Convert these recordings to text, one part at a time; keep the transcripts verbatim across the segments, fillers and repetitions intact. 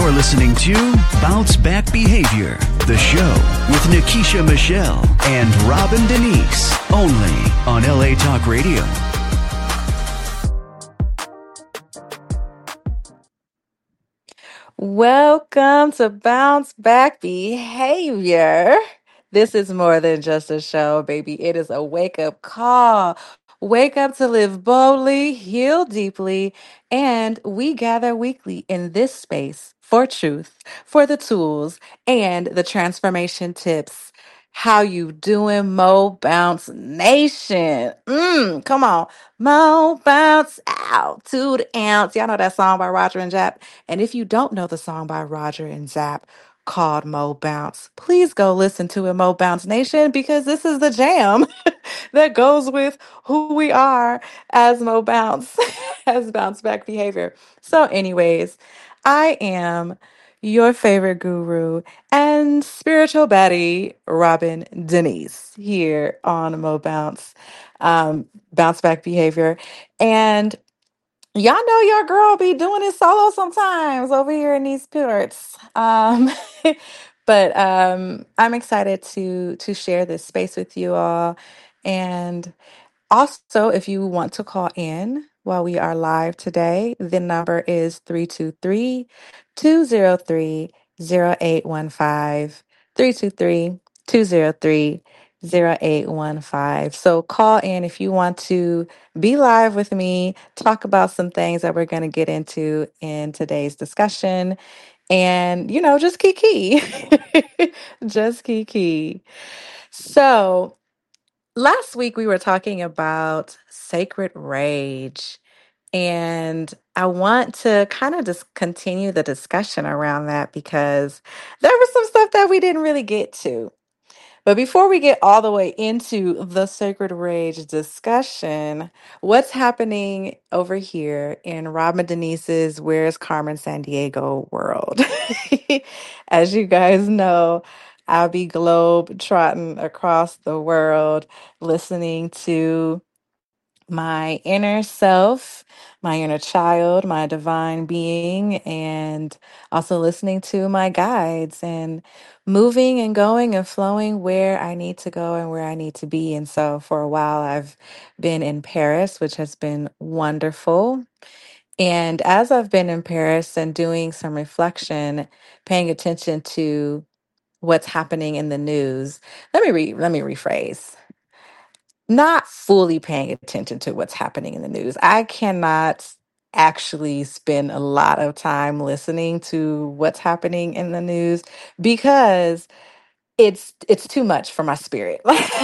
You're listening to Bounce Back Behavior, the show with Nikisha Michelle and Robin Denise, only on L A Talk Radio. Welcome to Bounce Back Behavior. This is more than just a show, baby. It is a wake up call. Wake up to live boldly, heal deeply, and we gather weekly in this space for truth, for the tools, and the transformation tips. How you doing, Mo Bounce Nation? Mm, come on. Mo Bounce out to the ounce. Y'all know that song by Roger and Jap? And if you don't know the song by Roger and Zapp called Mo Bounce, please go listen to it, Mo Bounce Nation, because this is the jam that goes with who we are as Mo Bounce, as bounce back behavior. So, anyways, I am your favorite guru and spiritual baddie, Robin Denise, here on Mo Bounce, um, bounce back behavior. And y'all know your girl be doing it solo sometimes over here in these parts. Um, but um, I'm excited to to share this space with you all. And also, if you want to call in while we are live today, the number is three two three, two zero three, zero eight one five. three two three, two zero three, zero eight one five. So call in if you want to be live with me, talk about some things that we're going to get into in today's discussion. And, you know, just kiki. Just kiki. So, last week we were talking about sacred rage, and I want to kind of just continue the discussion around that because there was some stuff that we didn't really get to. But before we get all the way into the sacred rage discussion, what's happening over here in Robin Denise's Where's Carmen Sandiego world? As you guys know, I'll be globe trotting across the world listening to my inner self, my inner child, my divine being, and also listening to my guides and moving and going and flowing where I need to go and where I need to be. And so for a while, I've been in Paris, which has been wonderful. And as I've been in Paris and doing some reflection, paying attention to what's happening in the news, let me re- let me rephrase, not fully paying attention to what's happening in the news. I cannot actually spend a lot of time listening to what's happening in the news because it's it's too much for my spirit.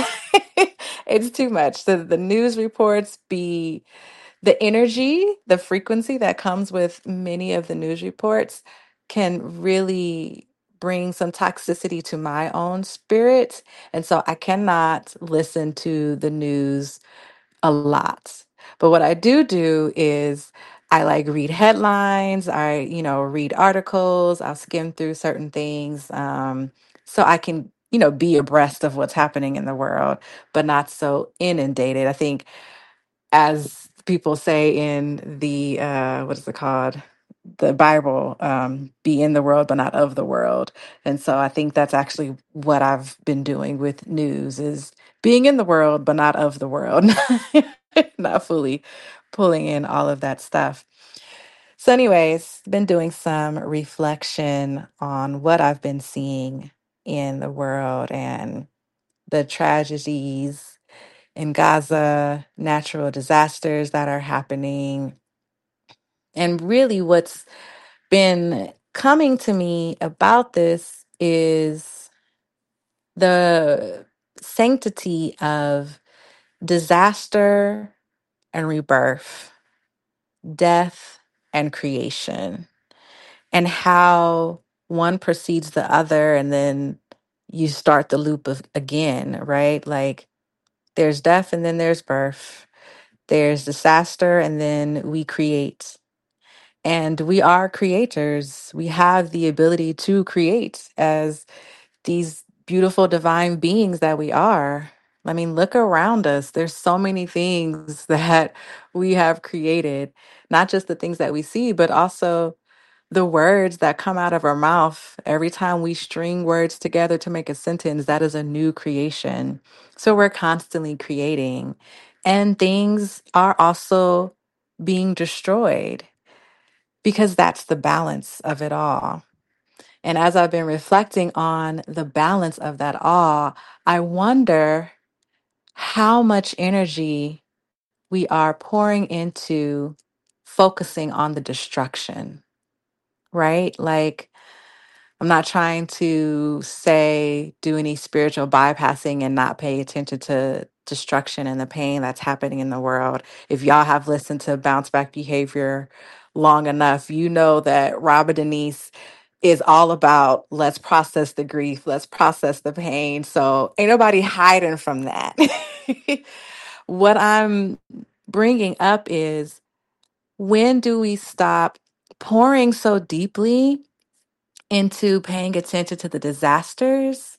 It's too much. So the news reports be the energy, the frequency that comes with many of the news reports can really bring some toxicity to my own spirit. And so I cannot listen to the news a lot. But what I do do is I like read headlines, I, you know, read articles, I'll skim through certain things um, so I can, you know, be abreast of what's happening in the world, but not so inundated. I think as people say in the uh what is it called, the Bible, um be in the world but not of the world. And so I think that's actually what I've been doing with news, is being in the world but not of the world. Not fully pulling in all of that stuff. So anyways, been doing some reflection on what I've been seeing in the world and the tragedies in Gaza, natural disasters that are happening. And really, what's been coming to me about this is the sanctity of disaster and rebirth, death and creation, and how one precedes the other, and then you start the loop of again, right? Like there's death and then there's birth. There's disaster, and then we create. And we are creators. We have the ability to create as these beautiful divine beings that we are. I mean, look around us. There's so many things that we have created, not just the things that we see, but also the words that come out of our mouth, every time we string words together to make a sentence, that is a new creation. So we're constantly creating, and things are also being destroyed because that's the balance of it all. And as I've been reflecting on the balance of that all, I wonder how much energy we are pouring into focusing on the destruction, right? Like, I'm not trying to say do any spiritual bypassing and not pay attention to destruction and the pain that's happening in the world. If y'all have listened to Bounce Back Behavior long enough, you know that Robert Denise is all about let's process the grief, let's process the pain. So ain't nobody hiding from that. What I'm bringing up is, when do we stop pouring so deeply into paying attention to the disasters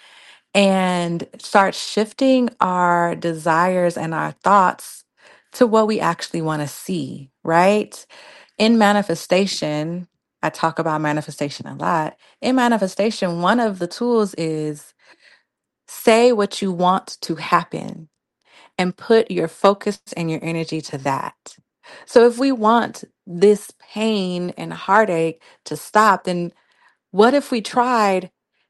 and start shifting our desires and our thoughts to what we actually want to see, right? In manifestation, I talk about manifestation a lot. In manifestation, one of the tools is say what you want to happen and put your focus and your energy to that. So if we want this pain and heartache to stop, then what if we tried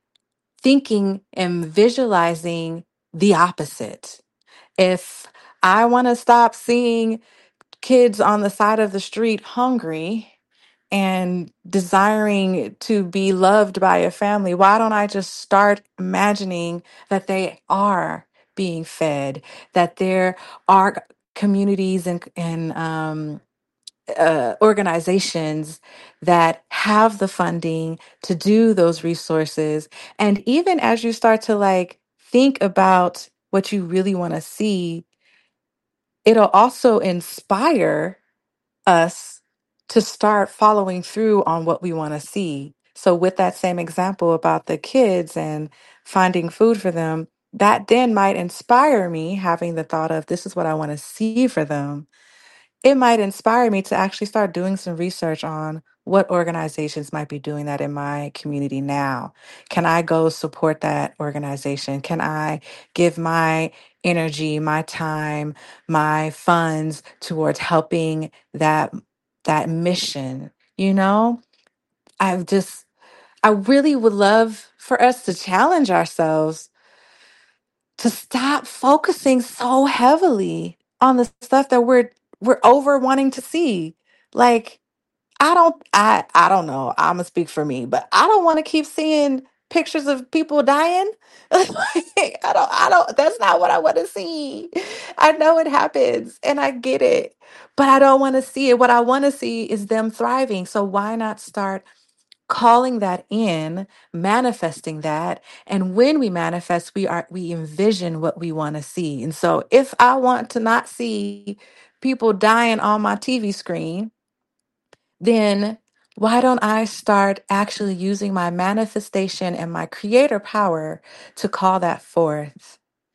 thinking and visualizing the opposite? If I want to stop seeing kids on the side of the street hungry and desiring to be loved by a family, why don't I just start imagining that they are being fed, that there are communities and, and um, uh, organizations that have the funding to do those resources. And even as you start to like think about what you really want to see, it'll also inspire us to start following through on what we want to see. So, with that same example about the kids and finding food for them, that then might inspire me having the thought of this is what I want to see for them. It might inspire me to actually start doing some research on what organizations might be doing that in my community now. Can I go support that organization? Can I give my energy, my time, my funds towards helping that that mission? You know, I've just I really would love for us to challenge ourselves to stop focusing so heavily on the stuff that we're we're over wanting to see. Like, I don't I I don't know. I'm gonna speak for me, but I don't want to keep seeing pictures of people dying. Like, I don't I don't that's not what I want to see. I know it happens and I get it, but I don't want to see it. What I want to see is them thriving. So why not start calling that in, manifesting that? And when we manifest, we are we envision what we want to see. And so if I want to not see people dying on my T V screen, then why don't I start actually using my manifestation and my creator power to call that forth?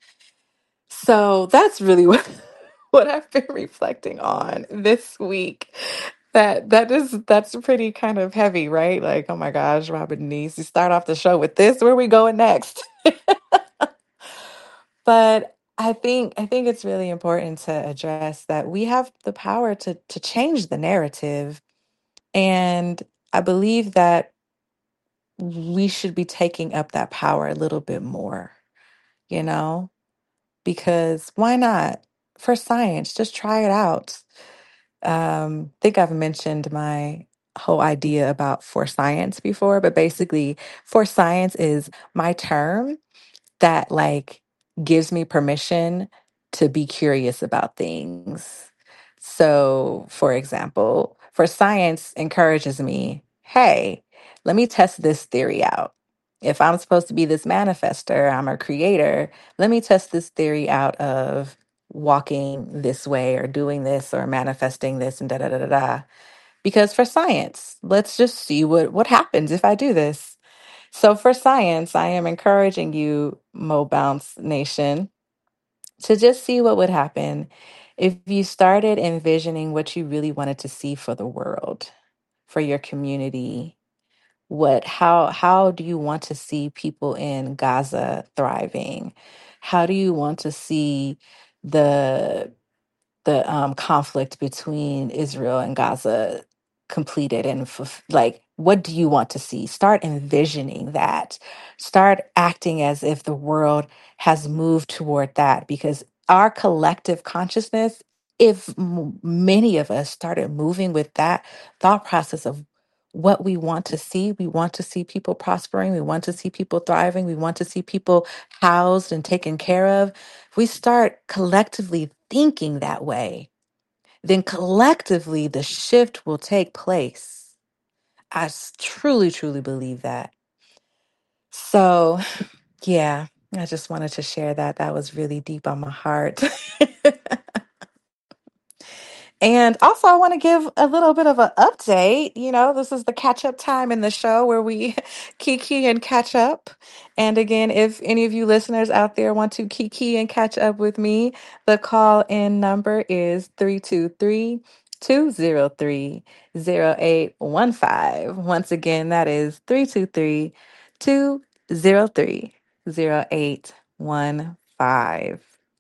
So that's really what what I've been reflecting on this week. That that is that's pretty kind of heavy, right? Like, oh my gosh, Robin needs to start off the show with this. Where are we going next? But I think I think it's really important to address that we have the power to to change the narrative. And I believe that we should be taking up that power a little bit more, you know, because why not? For science, just try it out. Um, I think I've mentioned my whole idea about for science before, but basically, for science is my term that like gives me permission to be curious about things. So, for example, for science encourages me, hey, let me test this theory out. If I'm supposed to be this manifester, I'm a creator, let me test this theory out of walking this way or doing this or manifesting this and da da da da da. Because for science, let's just see what what happens if I do this. So for science, I am encouraging you, Mo Bounce Nation, to just see what would happen if you started envisioning what you really wanted to see for the world. for your community? What how how do you want to see people in Gaza thriving? How do you want to see the the um, conflict between Israel and Gaza completed and fulf- like what do you want to see? Start envisioning that. Start acting as if the world has moved toward that because our collective consciousness, if m- many of us started moving with that thought process of what we want to see, we want to see people prospering, we want to see people thriving, we want to see people housed and taken care of. If we start collectively thinking that way, then collectively the shift will take place. I s- truly, truly believe that. So, yeah, I just wanted to share that. That was really deep on my heart. And also, I want to give a little bit of an update. You know, this is the catch up time in the show where we kiki and catch up. And again, if any of you listeners out there want to kiki and catch up with me, the call in number is three two three, two zero three, zero eight one five. Once again, that is three two three, two zero three, zero eight one five.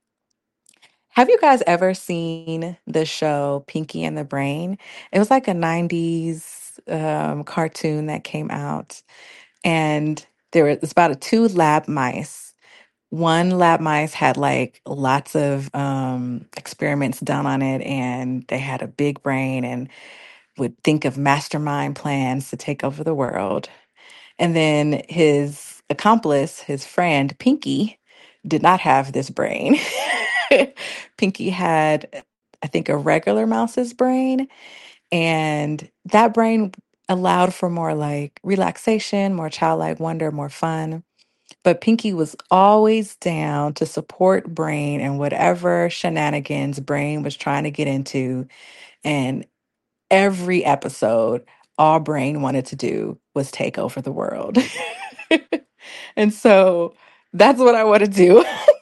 Have you guys ever seen the show Pinky and the Brain? It was like a nineties um, cartoon that came out, and there was it's about a two lab mice. One lab mice had like lots of um, experiments done on it, and they had a big brain and would think of mastermind plans to take over the world. And then his accomplice, his friend Pinky, did not have this brain. Pinky had, I think, a regular mouse's brain, and that brain allowed for more like relaxation, more childlike wonder, more fun. But Pinky was always down to support Brain and whatever shenanigans Brain was trying to get into. And every episode, all Brain wanted to do was take over the world. And so that's what I want to do.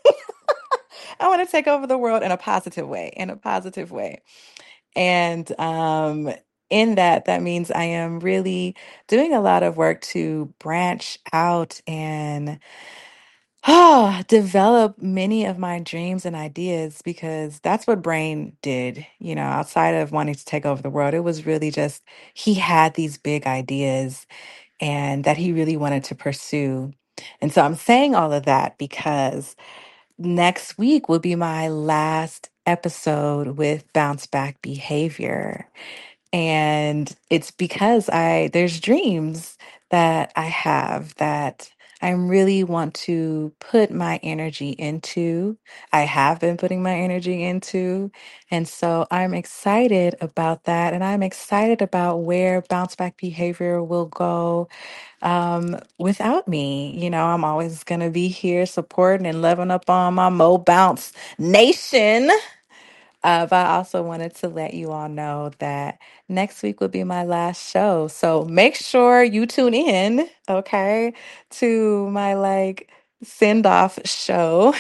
I want to take over the world in a positive way, in a positive way. And um, in that, that means I am really doing a lot of work to branch out and ah, develop many of my dreams and ideas because that's what Brain did, you know, outside of wanting to take over the world. It was really just he had these big ideas and that he really wanted to pursue. And so I'm saying all of that because next week will be my last episode with Bounce Back Behavior. And it's because I there's dreams that I have that I really want to put my energy into. I have been putting my energy into. And so I'm excited about that. And I'm excited about where bounce back behavior will go um, without me. You know, I'm always going to be here supporting and loving up on my Mo Bounce Nation. Uh, but I also wanted to let you all know that next week will be my last show. So make sure you tune in, okay, to my like send off show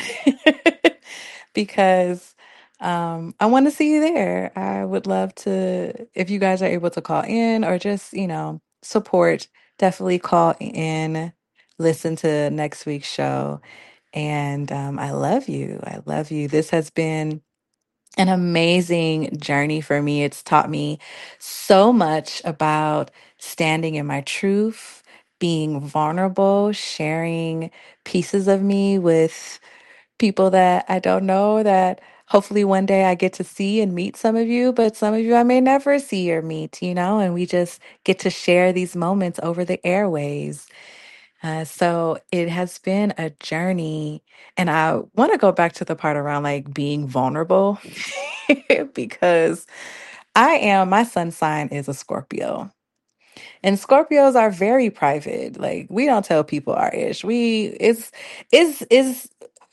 because um, I want to see you there. I would love to, if you guys are able to call in or just, you know, support, definitely call in, listen to next week's show. And um, I love you. I love you. This has been an amazing journey for me. It's taught me so much about standing in my truth, being vulnerable, sharing pieces of me with people that I don't know that hopefully one day I get to see and meet some of you, but some of you I may never see or meet, you know, and we just get to share these moments over the airways. Uh, so it has been a journey. And I want to go back to the part around like being vulnerable because I am, my sun sign is a Scorpio. And Scorpios are very private. Like we don't tell people our ish. We it's it's is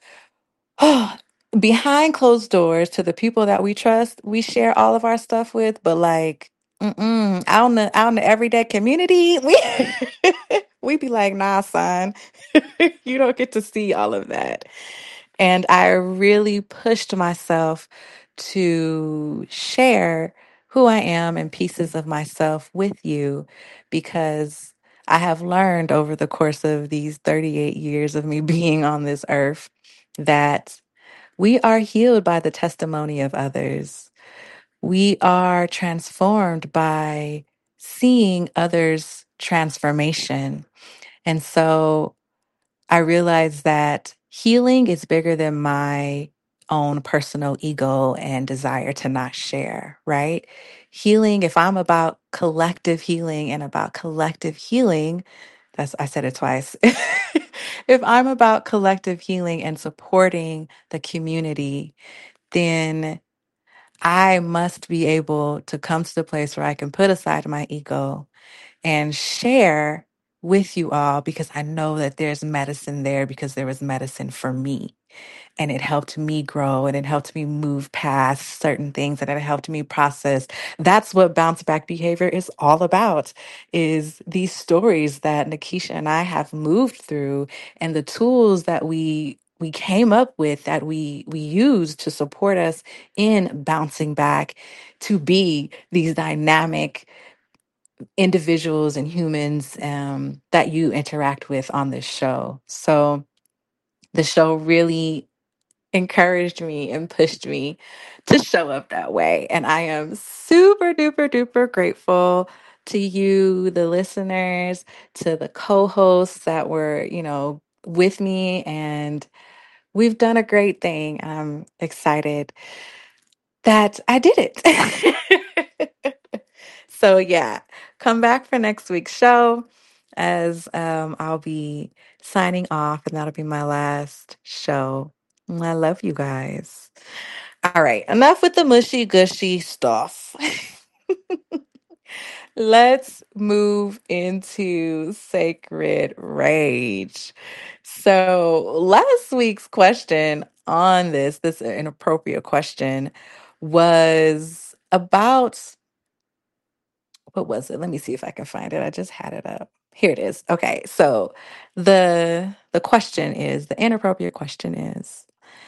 behind closed doors to the people that we trust, we share all of our stuff with, but like mm-mm, out in the out in the everyday community, we we be like, nah, son, you don't get to see all of that. And I really pushed myself to share who I am and pieces of myself with you because I have learned over the course of these thirty-eight years of me being on this earth that we are healed by the testimony of others. We are transformed by seeing others' transformation. And so I realized that healing is bigger than my own personal ego and desire to not share, right? Healing, if I'm about collective healing and about collective healing, that's, I said it twice. If I'm about collective healing and supporting the community, then I must be able to come to the place where I can put aside my ego and share with you all because I know that there's medicine there because there was medicine for me. And it helped me grow and it helped me move past certain things and it helped me process. That's what bounce back behavior is all about, is these stories that Nikisha and I have moved through and the tools that we we came up with that we we use to support us in bouncing back to be these dynamic individuals and humans um, that you interact with on this show. So the show really encouraged me and pushed me to show up that way. And I am super duper duper grateful to you, the listeners, to the co hosts that were, you know, with me. And we've done a great thing. I'm excited that I did it. So, yeah, come back for next week's show as um, I'll be signing off, and that'll be my last show. And I love you guys. All right, enough with the mushy gushy stuff. Let's move into sacred rage. So, last week's question on this, this inappropriate question, was about what was it? Let me see if I can find it. I just had it up. Here it is. Okay, so the the question is the inappropriate question is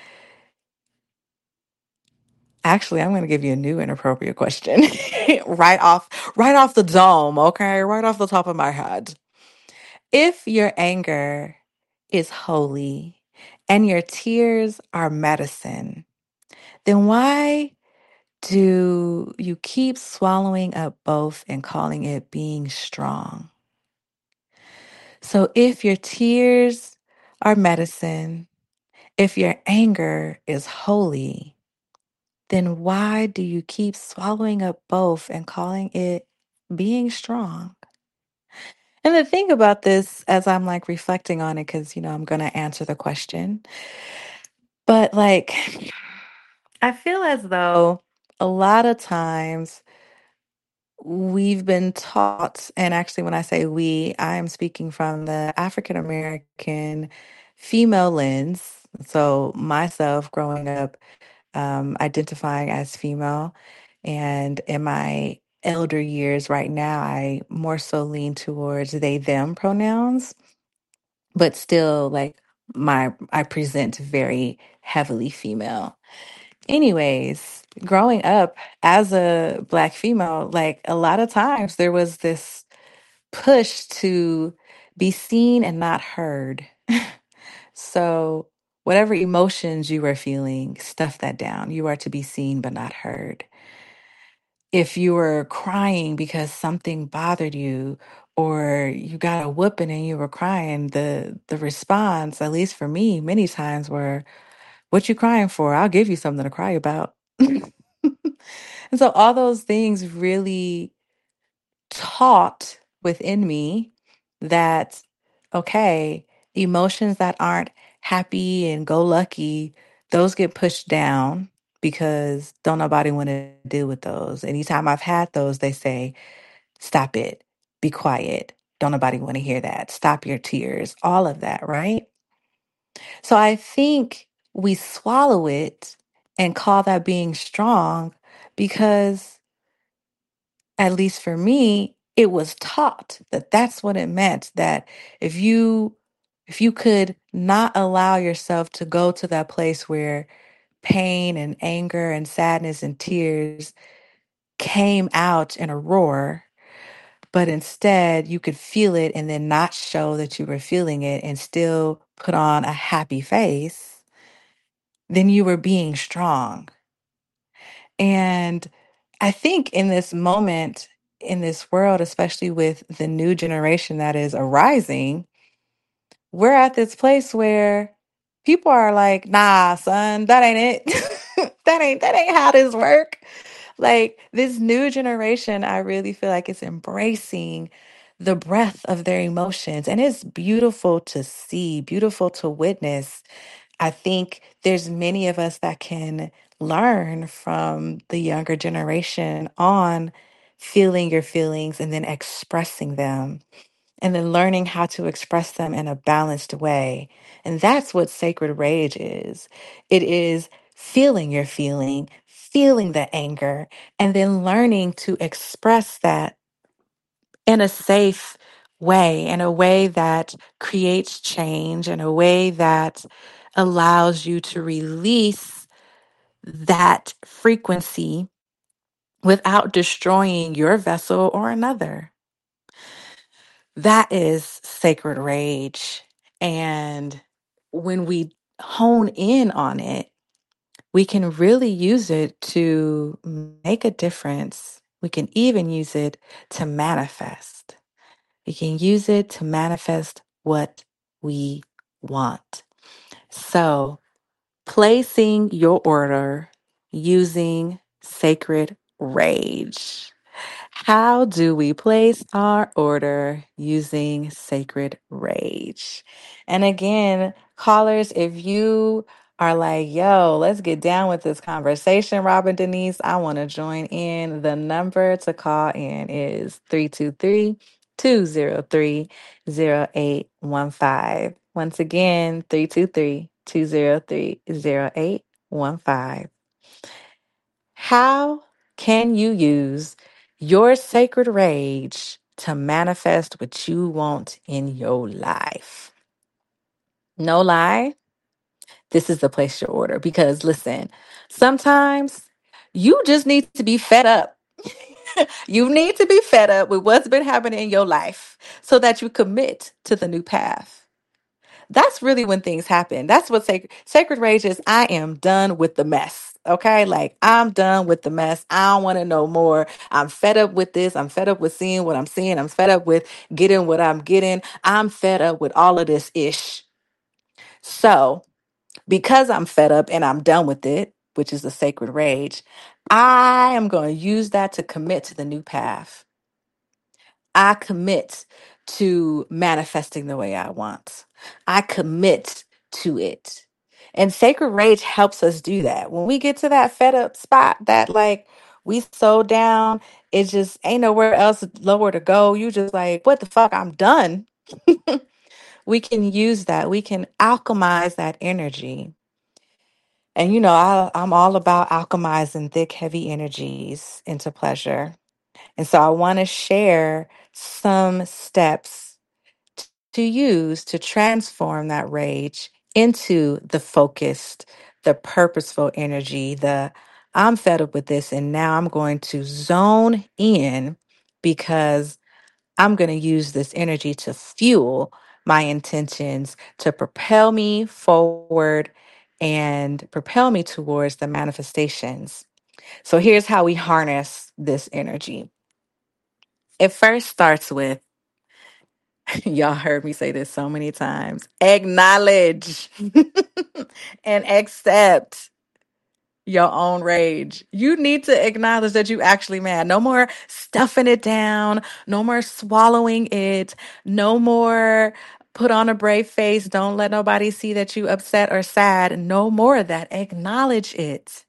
actually I'm going to give you a new inappropriate question right off right off the dome. Okay, right off the top of my head. If your anger is holy and your tears are medicine, then why do you keep swallowing up both and calling it being strong? So if your tears are medicine, if your anger is holy, then why do you keep swallowing up both and calling it being strong? And the thing about this, as I'm like reflecting on it, because, you know, I'm going to answer the question, but like, I feel as though a lot of times we've been taught, and actually, when I say we, I am speaking from the African American female lens. So, myself growing up, um, identifying as female, and in my elder years right now, I more so lean towards they, them pronouns, but still, like, my I present very heavily female. Anyways, growing up as a Black female, like a lot of times there was this push to be seen and not heard. So, whatever emotions you were feeling, stuff that down. You are to be seen but not heard. If you were crying because something bothered you, or you got a whooping and you were crying, the the response, at least for me, many times were, "What you crying for? I'll give you something to cry about." And so all those things really taught within me that, okay, emotions that aren't happy and go lucky, those get pushed down because don't nobody want to deal with those. Anytime I've had those, they say, stop it, be quiet. Don't nobody want to hear that. Stop your tears, all of that, right? So I think we swallow it and call that being strong because, at least for me, it was taught that that's what it meant. That if you if you could not allow yourself to go to that place where pain and anger and sadness and tears came out in a roar, but instead you could feel it and then not show that you were feeling it and still put on a happy face, then you were being strong. And I think in this moment, in this world, especially with the new generation that is arising, we're at this place where people are like, nah, son, that ain't it. that ain't that ain't how this work. Like this new generation, I really feel like it's embracing the breadth of their emotions. And it's beautiful to see, beautiful to witness. I think there's many of us that can learn from the younger generation on feeling your feelings and then expressing them and then learning how to express them in a balanced way. And that's what sacred rage is. It is feeling your feeling, feeling the anger, and then learning to express that in a safe way, in a way that creates change, in a way that allows you to release that frequency without destroying your vessel or another. That is sacred rage. And when we hone in on it, we can really use it to make a difference. We can even use it to manifest. We can use it to manifest what we want. So, placing your order using sacred rage. How do we place our order using sacred rage? And again, callers, if you are like, yo, let's get down with this conversation, Robin Denise, I want to join in. The number to call in is three two three, two zero three, zero eight one five. Once again, three two three, two zero three, zero eight one five. How can you use your sacred rage to manifest what you want in your life? No lie, this is the place your order. Because listen, sometimes you just need to be fed up. You need to be fed up with what's been happening in your life so that you commit to the new path. That's really when things happen. That's what sacred sacred rage is. I am done with the mess. Okay, like I'm done with the mess. I don't want to know more. I'm fed up with this. I'm fed up with seeing what I'm seeing. I'm fed up with getting what I'm getting. I'm fed up with all of this ish. So, because I'm fed up and I'm done with it, which is the sacred rage, I am going to use that to commit to the new path. I commit to manifesting the way I want. I commit to it. And sacred rage helps us do that. When we get to that fed up spot that like we so down, it just ain't nowhere else lower to go. You just like, what the fuck? I'm done. We can use that. We can alchemize that energy. And you know, I, I'm all about alchemizing thick, heavy energies into pleasure. And so I want to share some steps to use to transform that rage into the focused, the purposeful energy, the I'm fed up with this and now I'm going to zone in because I'm going to use this energy to fuel my intentions, to propel me forward and propel me towards the manifestations. So here's how we harness this energy. It first starts with, y'all heard me say this so many times, acknowledge and accept your own rage. You need to acknowledge that you actually mad. No more stuffing it down. No more swallowing it. No more put on a brave face. Don't let nobody see that you upset or sad. No more of that. Acknowledge it.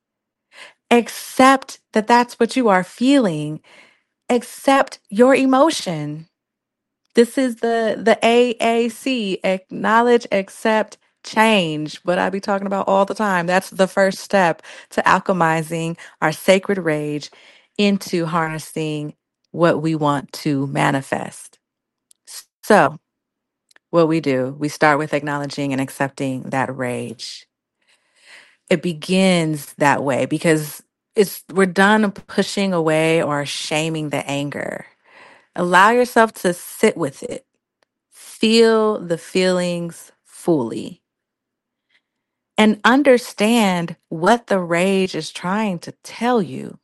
Accept that that's what you are feeling. Accept your emotion. This is the the A A C, acknowledge, accept, change. What I be talking about all the time. That's the first step to alchemizing our sacred rage into harnessing what we want to manifest. So, what we do, we start with acknowledging and accepting that rage. It begins that way because it's we're done pushing away or shaming the anger. Allow yourself to sit with it. Feel the feelings fully and understand what the rage is trying to tell you.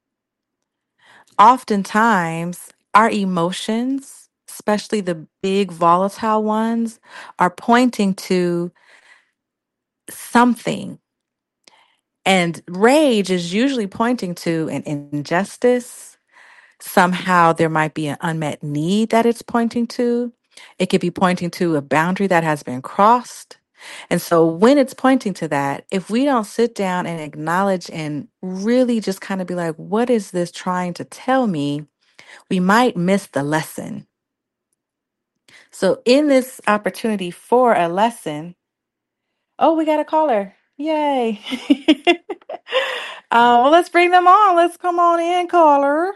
Oftentimes, our emotions, especially the big volatile ones, are pointing to something. And rage is usually pointing to an injustice. Somehow there might be an unmet need that it's pointing to. It could be pointing to a boundary that has been crossed. And so when it's pointing to that, if we don't sit down and acknowledge and really just kind of be like, what is this trying to tell me? We might miss the lesson. So in this opportunity for a lesson, oh, we got a caller. Yay. uh, well, let's bring them on. Let's come on in, caller.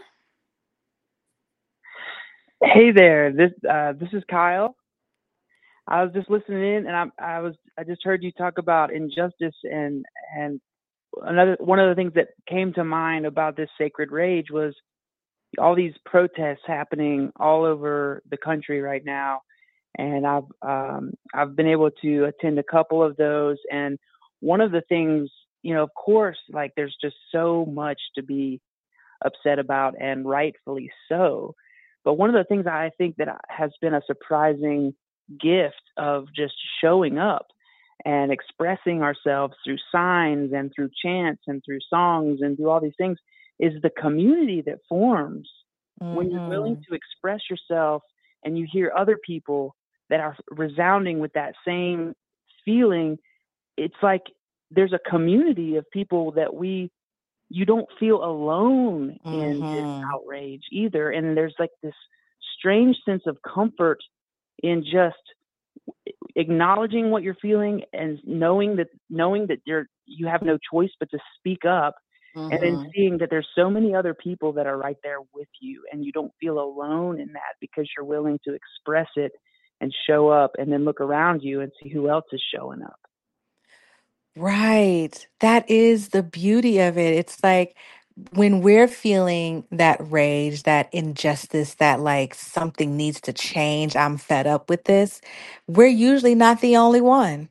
Hey there, this uh, this is Kyle. I was just listening in, and I I was I just heard you talk about injustice, and and another one of the things that came to mind about this sacred rage was all these protests happening all over the country right now, and I've um, I've been able to attend a couple of those, and one of the things, you know, of course, like there's just so much to be upset about, and rightfully so. But one of the things I think that has been a surprising gift of just showing up and expressing ourselves through signs and through chants and through songs and through all these things is the community that forms when you're willing Mm-hmm. to express yourself and you hear other people that are resounding with that same feeling. It's like there's a community of people that we you don't feel alone in this Mm-hmm. outrage either. And there's like this strange sense of comfort in just acknowledging what you're feeling and knowing that knowing that you're you have no choice but to speak up, and then Mm-hmm. seeing that there's so many other people that are right there with you and you don't feel alone in that because you're willing to express it and show up and then look around you and see who else is showing up. Right. That is the beauty of it. It's like when we're feeling that rage, that injustice, that like something needs to change, I'm fed up with this, we're usually not the only one.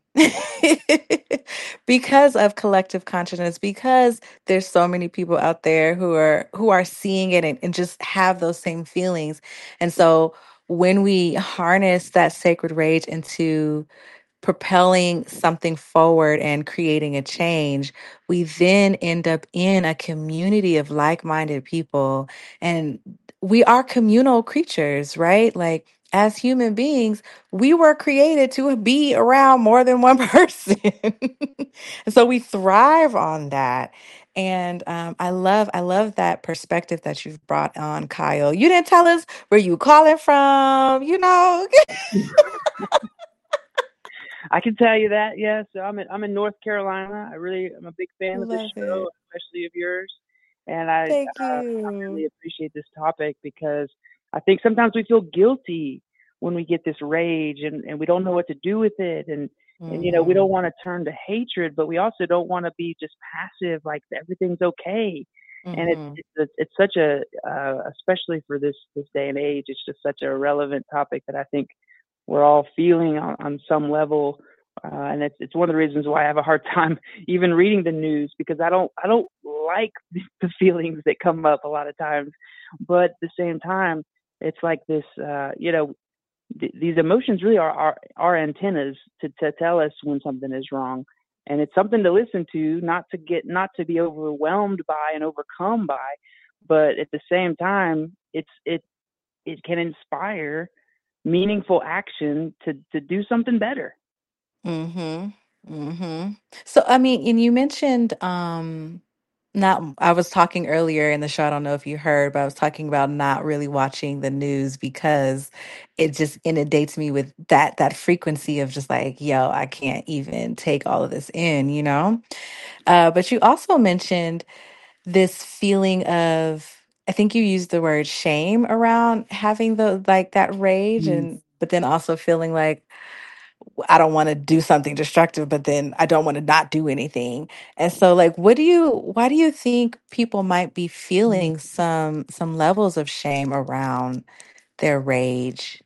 Because of collective consciousness, because there's so many people out there who are who are seeing it and, and just have those same feelings. And so when we harness that sacred rage into propelling something forward and creating a change, we then end up in a community of like minded people. And we are communal creatures, right? Like, as human beings, we were created to be around more than one person. And so we thrive on that. And um, I love, I love that perspective that you've brought on, Kyle. You didn't tell us where you calling from, you know. I can tell you that, yeah. So I'm in I'm in North Carolina. I really I'm a big fan of this Love show, it. especially of yours. And I Thank uh, I you. really appreciate this topic because I think sometimes we feel guilty when we get this rage, and, and we don't know what to do with it, and and you know we Mm-hmm. don't want to turn to hatred, but we also don't want to be just passive, like everything's okay. And it's Mm-hmm. it's, it's such a uh, especially for this this day and age, it's just such a relevant topic that I think we're all feeling on, on some level. Uh, and it's it's one of the reasons why I have a hard time even reading the news, because I don't I don't like the feelings that come up a lot of times, but at the same time, it's like this, uh, you know, th- these emotions really are our, our antennas to, to tell us when something is wrong, and it's something to listen to, not to get not to be overwhelmed by and overcome by, but at the same time, it's it it can inspire meaningful action to to do something better. Mm-hmm. Mm-hmm. So I mean, and you mentioned um not I was talking earlier in the show, I don't know if you heard, but I was talking about not really watching the news because it just inundates me with that that frequency of just like, yo, I can't even take all of this in, you know? Uh, but you also mentioned this feeling of, I think you used the word shame around having the like that rage, Mm. and but then also feeling like I don't want to do something destructive, but then I don't want to not do anything. And so like what do you why do you think people might be feeling some some levels of shame around their rage?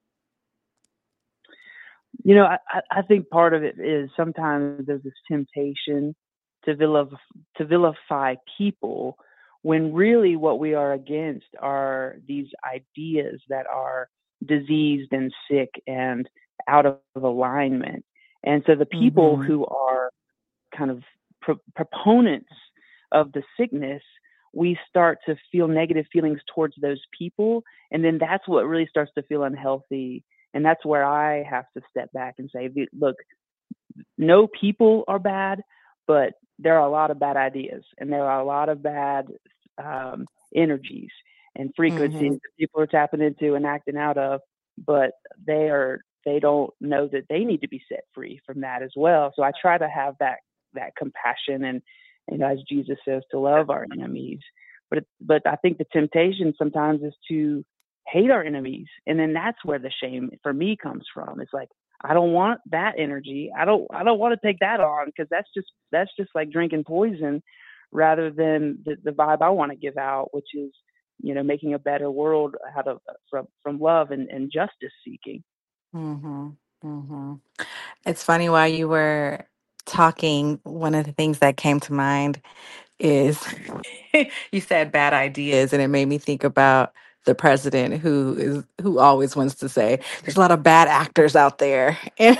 You know, I, I I think part of it is sometimes there's this temptation to vilif- to vilify people when really what we are against are these ideas that are diseased and sick and out of alignment. And so the people Mhm. who are kind of pro- proponents of the sickness, we start to feel negative feelings towards those people. And then that's what really starts to feel unhealthy. And that's where I have to step back and say, look, no people are bad, but there are a lot of bad ideas and there are a lot of bad um, energies and frequencies Mhm. that people are tapping into and acting out of, but they are they don't know that they need to be set free from that as well. So I try to have that that compassion and and as Jesus says, to love our enemies. But it, but I think the temptation sometimes is to hate our enemies, and then that's where the shame for me comes from. It's like I don't want that energy. I don't I don't want to take that on because that's just that's just like drinking poison rather than the, the vibe I want to give out, which is, you know, making a better world out of from from love and, and justice seeking. Mhm. Mhm. It's funny while you were talking, one of the things that came to mind is you said bad ideas, and it made me think about the president who is who always wants to say there's a lot of bad actors out there. And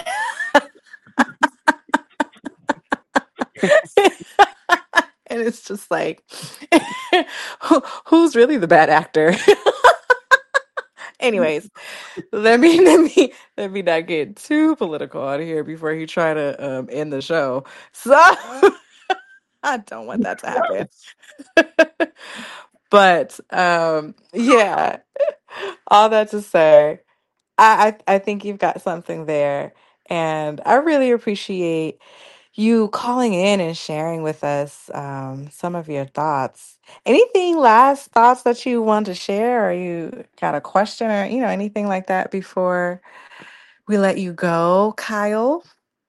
and it's just like who, who's really the bad actor? Anyways, let me let me let me not get too political out of here before he try to um, end the show. So I don't want that to happen. But um, yeah, all that to say, I, I I think you've got something there, and I really appreciate you calling in and sharing with us um, some of your thoughts. Anything last thoughts that you want to share, or you got a question, or you know anything like that before we let you go, Kyle?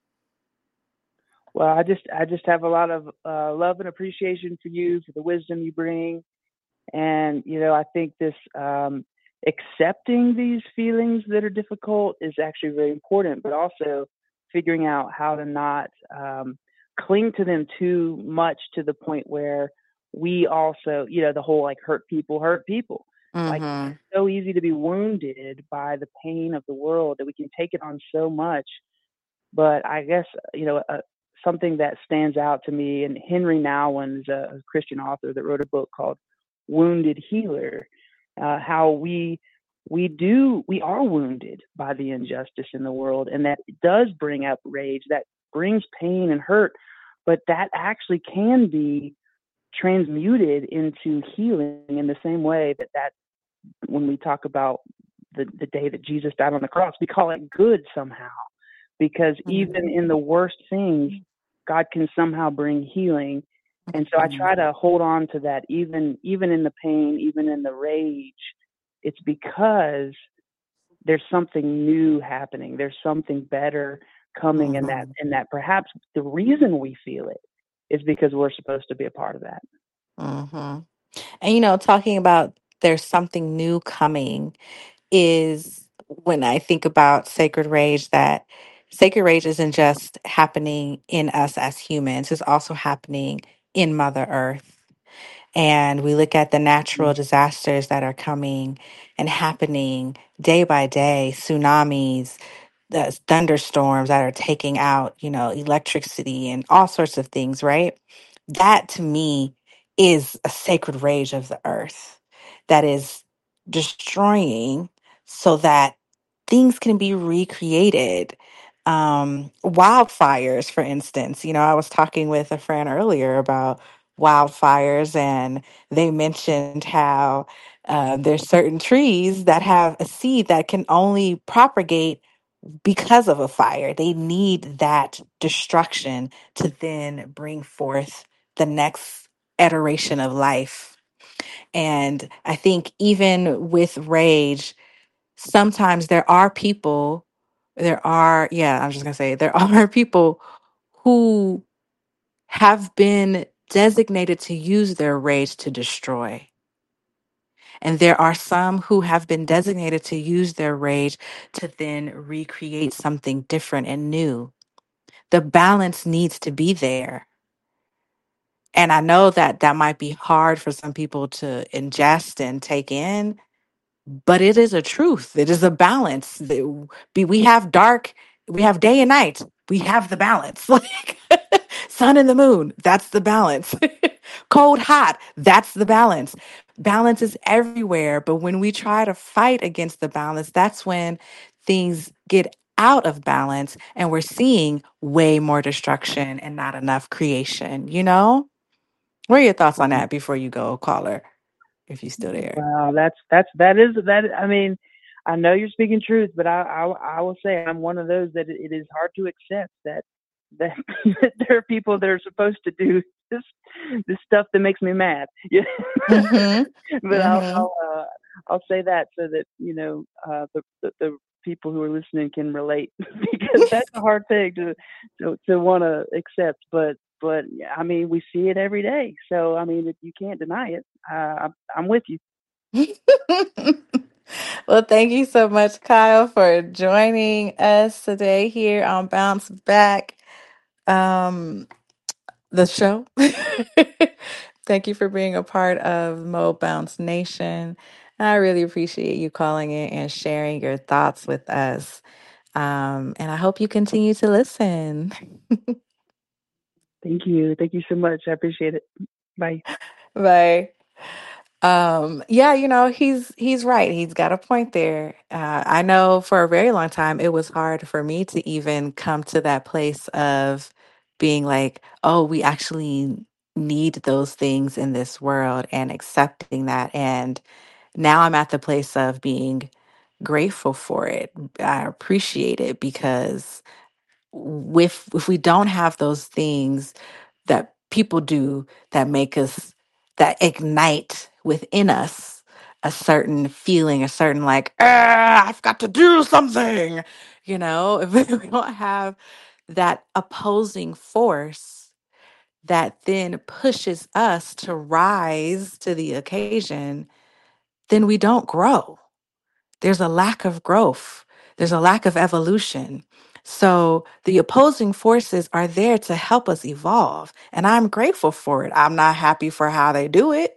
Well, I just I just have a lot of uh, love and appreciation for you for the wisdom you bring. And, you know, I think this um, accepting these feelings that are difficult is actually very important, but also figuring out how to not um, cling to them too much to the point where we also, you know, the whole like hurt people, hurt people. Like Mm-hmm. it's so easy to be wounded by the pain of the world that we can take it on so much. But I guess, you know, uh, something that stands out to me, and Henry Nouwen is a, a Christian author that wrote a book called Wounded Healer, uh, how we we do we are wounded by the injustice in the world, and that does bring up rage, that brings pain and hurt, but that actually can be transmuted into healing in the same way that that when we talk about the, the day that Jesus died on the cross, we call it good somehow because even in the worst things, God can somehow bring healing. And so I Mm-hmm. try to hold on to that even even in the pain, even in the rage. It's because there's something new happening. There's something better coming in that Mm-hmm. and that perhaps the reason we feel it is because we're supposed to be a part of that. Mm-hmm. And you know, talking about there's something new coming is when I think about sacred rage, that sacred rage isn't just happening in us as humans, it's also happening in Mother Earth. And we look at the natural disasters that are coming and happening day by day, tsunamis, the thunderstorms that are taking out, you know, electricity and all sorts of things, right? That to me is a sacred rage of the earth that is destroying so that things can be recreated. Um, wildfires, for instance, you know, I was talking with a friend earlier about wildfires, and they mentioned how uh, there's certain trees that have a seed that can only propagate because of a fire. They need that destruction to then bring forth the next iteration of life. And I think even with rage, sometimes there are people there are, yeah, I'm just going to say there are people who have been designated to use their rage to destroy. And there are some who have been designated to use their rage to then recreate something different and new. The balance needs to be there. And I know that that might be hard for some people to ingest and take in, but it is a truth. It is a balance. The- be- We have dark, we have day and night. We have the balance. Like sun and the moon, that's the balance. Cold, hot, that's the balance. Balance is everywhere. But when we try to fight against the balance, that's when things get out of balance and we're seeing way more destruction and not enough creation, you know? What are your thoughts on that before you go, caller, if you're still there? Wow, that's that's that is that. I mean, I know you're speaking truth, but I I, I will say I'm one of those that it is hard to accept that that, that there are people that are supposed to do this this stuff that makes me mad. Yeah, Mm-hmm. but I'll Mm-hmm. I'll uh, I'll say that so that you know uh, the, the the people who are listening can relate because that's a hard thing to to to want to accept, but. But yeah, I mean, we see it every day. So I mean, if you can't deny it, uh, I'm, I'm with you. Well, thank you so much, Kyle, for joining us today here on Bounce Back, um, the show. Thank you for being a part of Mo Bounce Nation. I really appreciate you calling in and sharing your thoughts with us. Um, and I hope you continue to listen. Thank you. Thank you so much. I appreciate it. Bye. Bye. Um, yeah, you know, he's he's right. He's got a point there. Uh, I know for a very long time it was hard for me to even come to that place of being like, oh, we actually need those things in this world and accepting that. And now I'm at the place of being grateful for it. I appreciate it because with if we don't have those things that people do that make us that ignite within us a certain feeling, a certain like, ah, I've got to do something, you know, if we don't have that opposing force that then pushes us to rise to the occasion, then we don't grow. There's a lack of growth, there's a lack of evolution. So the opposing forces are there to help us evolve. And I'm grateful for it. I'm not happy for how they do it.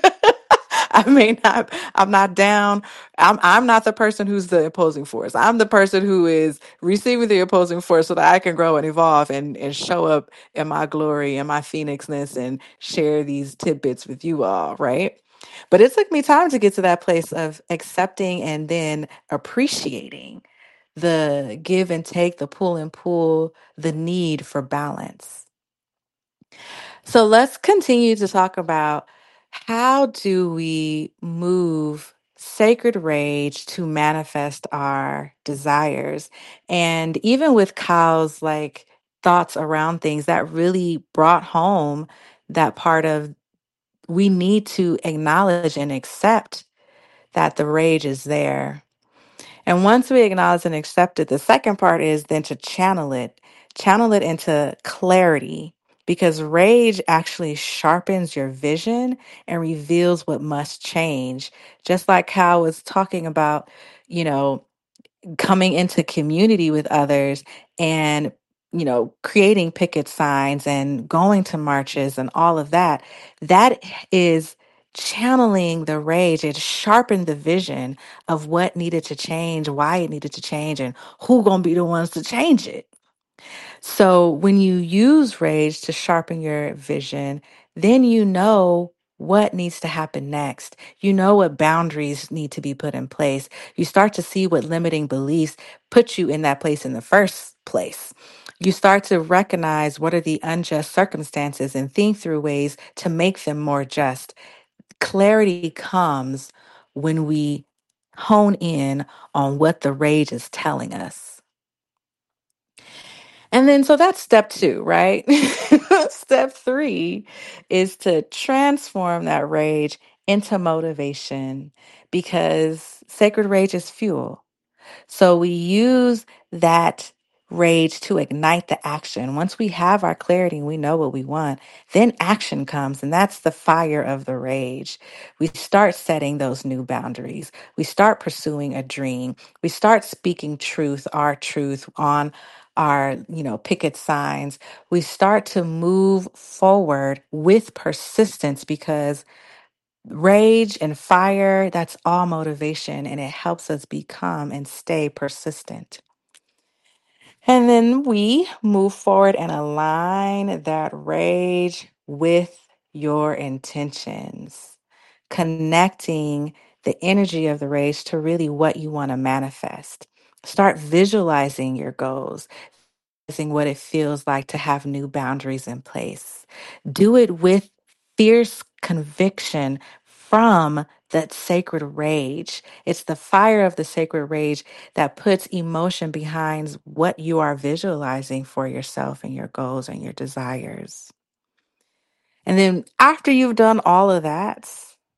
I mean, I'm, I'm not down. I'm, I'm not the person who's the opposing force. I'm the person who is receiving the opposing force so that I can grow and evolve and, and show up in my glory and my phoenixness and share these tidbits with you all, right? But it took me time to get to that place of accepting and then appreciating the give and take, the pull and pull, the need for balance. So let's continue to talk about how do we move sacred rage to manifest our desires. And even with Kyle's like thoughts around things that really brought home that part of we need to acknowledge and accept that the rage is there. And once we acknowledge and accept it, the second part is then to channel it, channel it into clarity, because rage actually sharpens your vision and reveals what must change. Just like Cal was talking about, you know, coming into community with others and you know creating picket signs and going to marches and all of that, that is channeling the rage. It sharpened the vision of what needed to change, why it needed to change, and who gonna be the ones to change it. So when you use rage to sharpen your vision, then you know what needs to happen next. You know what boundaries need to be put in place. You start to see what limiting beliefs put you in that place in the first place. You start to recognize what are the unjust circumstances and think through ways to make them more just. Clarity comes when we hone in on what the rage is telling us. And then, so that's step two, right? Step three is to transform that rage into motivation because sacred rage is fuel. So we use that rage to ignite the action. Once we have our clarity and we know what we want, then action comes, and that's the fire of the rage. We start setting those new boundaries. We start pursuing a dream. We start speaking truth, our truth on our, you know, picket signs. We start to move forward with persistence because rage and fire, that's all motivation, and it helps us become and stay persistent. And then we move forward and align that rage with your intentions, connecting the energy of the rage to really what you want to manifest. Start visualizing your goals, visualizing what it feels like to have new boundaries in place. Do it with fierce conviction from that sacred rage. It's the fire of the sacred rage that puts emotion behind what you are visualizing for yourself and your goals and your desires. And then after you've done all of that,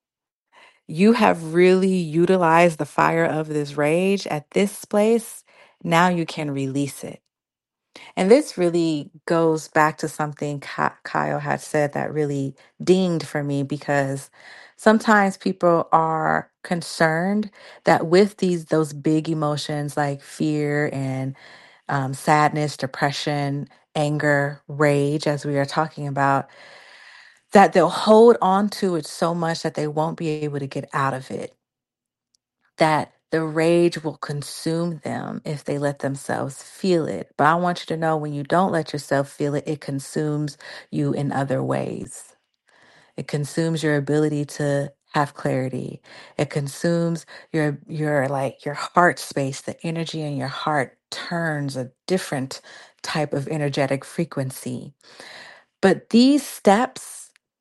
you have really utilized the fire of this rage at this place. Now you can release it. And this really goes back to something Ky- Kyle had said that really dinged for me because sometimes people are concerned that with these those big emotions like fear and um, sadness, depression, anger, rage, as we are talking about, that they'll hold on to it so much that they won't be able to get out of it, that the rage will consume them if they let themselves feel it. But I want you to know when you don't let yourself feel it, it consumes you in other ways. It consumes your ability to have clarity. It consumes your your like your heart space. The energy in your heart turns a different type of energetic frequency. But these steps,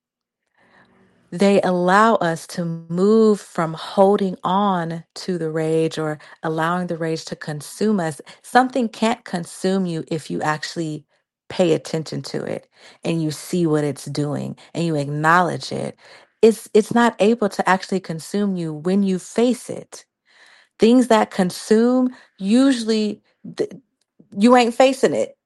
they allow us to move from holding on to the rage or allowing the rage to consume us. Something can't consume you if you actually pay attention to it and you see what it's doing and you acknowledge it. It's it's not able to actually consume you when you face it. Things that consume usually th- you ain't facing it.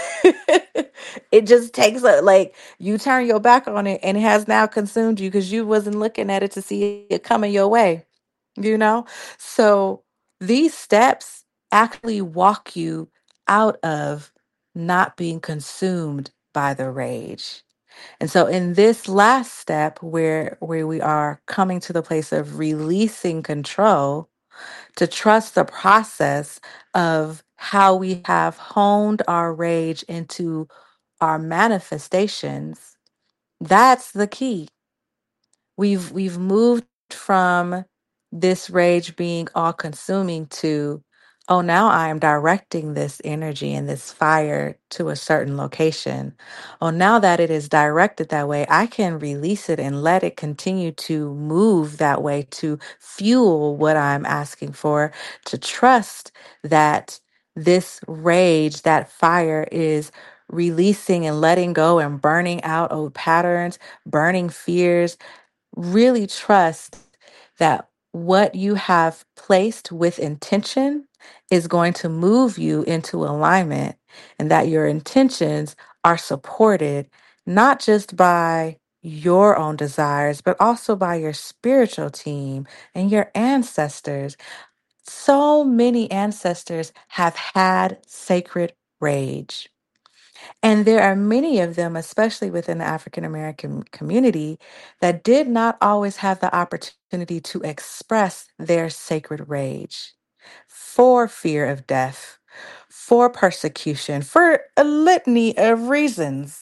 It just takes a like you turn your back on it and it has now consumed you because you wasn't looking at it to see it coming your way, you know? So these steps actually walk you out of not being consumed by the rage. And so in this last step where where we are coming to the place of releasing control, to trust the process of how we have honed our rage into our manifestations, that's the key. We've we've moved from this rage being all consuming to, oh, now I am directing this energy and this fire to a certain location. Oh, now that it is directed that way, I can release it and let it continue to move that way to fuel what I'm asking for, to trust that this rage, that fire is releasing and letting go and burning out old patterns, burning fears. Really trust that what you have placed with intention is going to move you into alignment and that your intentions are supported not just by your own desires, but also by your spiritual team and your ancestors. So many ancestors have had sacred rage. And there are many of them, especially within the African American community, that did not always have the opportunity to express their sacred rage for fear of death, for persecution, for a litany of reasons.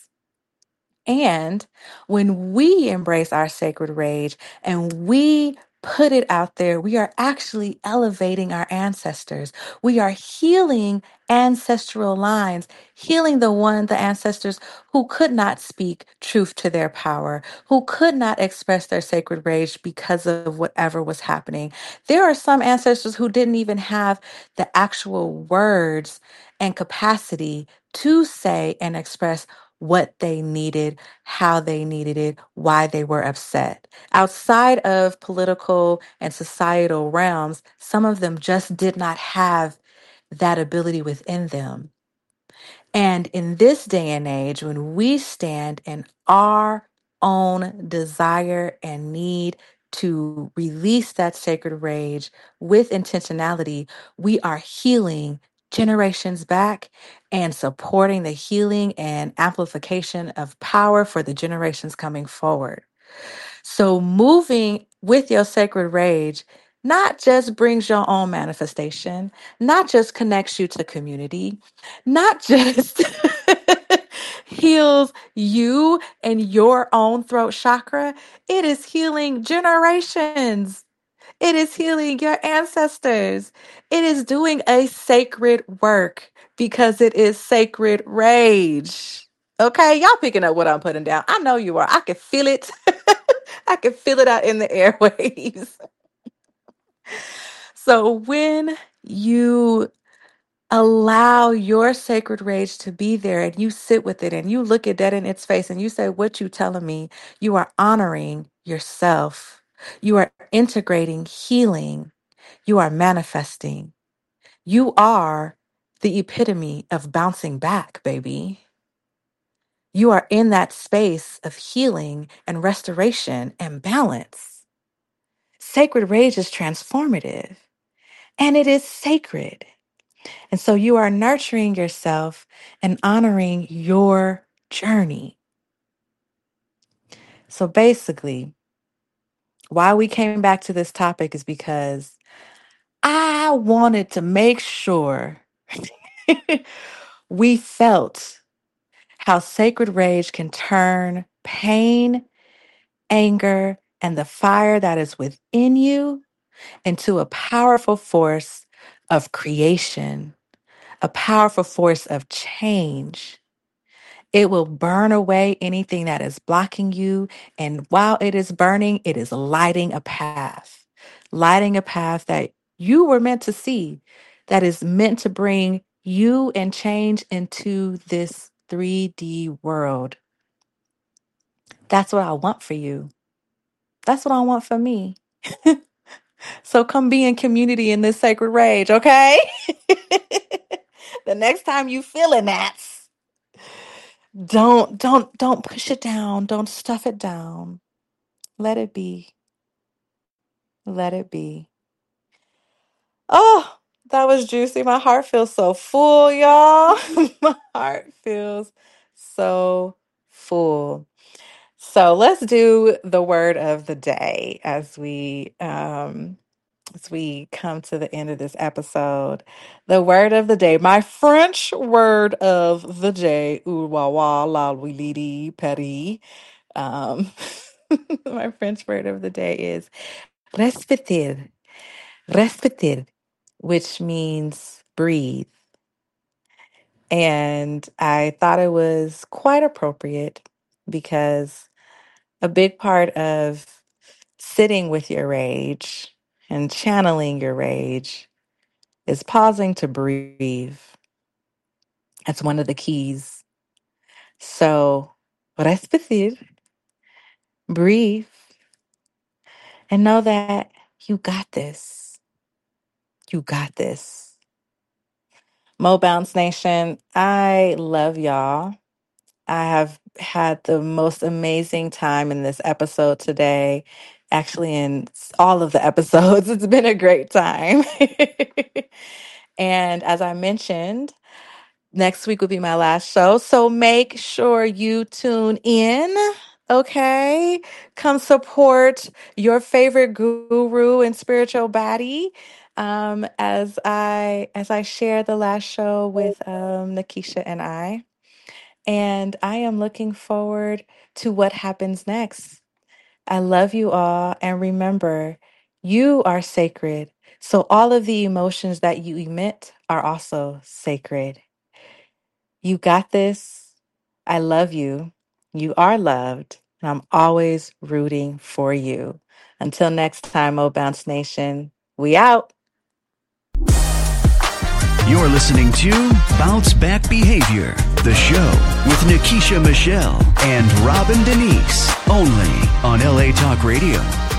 And when we embrace our sacred rage and we put it out there, we are actually elevating our ancestors. We are healing ancestral lines, healing the one, the ancestors who could not speak truth to their power, who could not express their sacred rage because of whatever was happening. There are some ancestors who didn't even have the actual words and capacity to say and express what they needed, how they needed it, why they were upset. Outside of political and societal realms, some of them just did not have that ability within them. And in this day and age, when we stand in our own desire and need to release that sacred rage with intentionality, we are healing generations back and supporting the healing and amplification of power for the generations coming forward. So moving with your sacred rage not just brings your own manifestation, not just connects you to community, not just heals you and your own throat chakra, it is healing generations. It is healing your ancestors. It is doing a sacred work because it is sacred rage. Okay, y'all picking up what I'm putting down. I know you are. I can feel it. I can feel it out in the airwaves. So when you allow your sacred rage to be there and you sit with it and you look at that in its face and you say, what you telling me, you are honoring yourself. You are integrating healing. You are manifesting. You are the epitome of bouncing back, baby. You are in that space of healing and restoration and balance. Sacred rage is transformative and it is sacred. And so you are nurturing yourself and honoring your journey. So basically, why we came back to this topic is because I wanted to make sure we felt how sacred rage can turn pain, anger, and the fire that is within you into a powerful force of creation, a powerful force of change. It will burn away anything that is blocking you. And while it is burning, it is lighting a path, lighting a path that you were meant to see, that is meant to bring you and change into this three D world. That's what I want for you. That's what I want for me. So come be in community in this sacred rage, okay? The next time you feeling that, don't don't don't push it down. Don't stuff it down. Let it be. Let it be. Oh, that was juicy. My heart feels so full, y'all. My heart feels so full. So let's do the word of the day as we um as we come to the end of this episode. The word of the day, my French word of the day, ooh wah wah la wee lee dee petty. Um my French word of the day is respirer. Respirer, which means breathe. And I thought it was quite appropriate because a big part of sitting with your rage and channeling your rage is pausing to breathe. That's one of the keys. So, respirer, breathe, and know that you got this. You got this. Mo Bounce Nation, I love y'all. I have had the most amazing time in this episode today. Actually, in all of the episodes, it's been a great time. And as I mentioned, next week will be my last show. So make sure you tune in. Okay. Come support your favorite guru and spiritual baddie. Um, as I as I share the last show with um Nikisha and I. And I am looking forward to what happens next. I love you all. And remember, you are sacred. So all of the emotions that you emit are also sacred. You got this. I love you. You are loved. And I'm always rooting for you. Until next time, Oh Bounce Nation, we out. You're listening to Bounce Back Behavior, the show with Nikisha Michelle and Robin Denise, only on L A Talk Radio.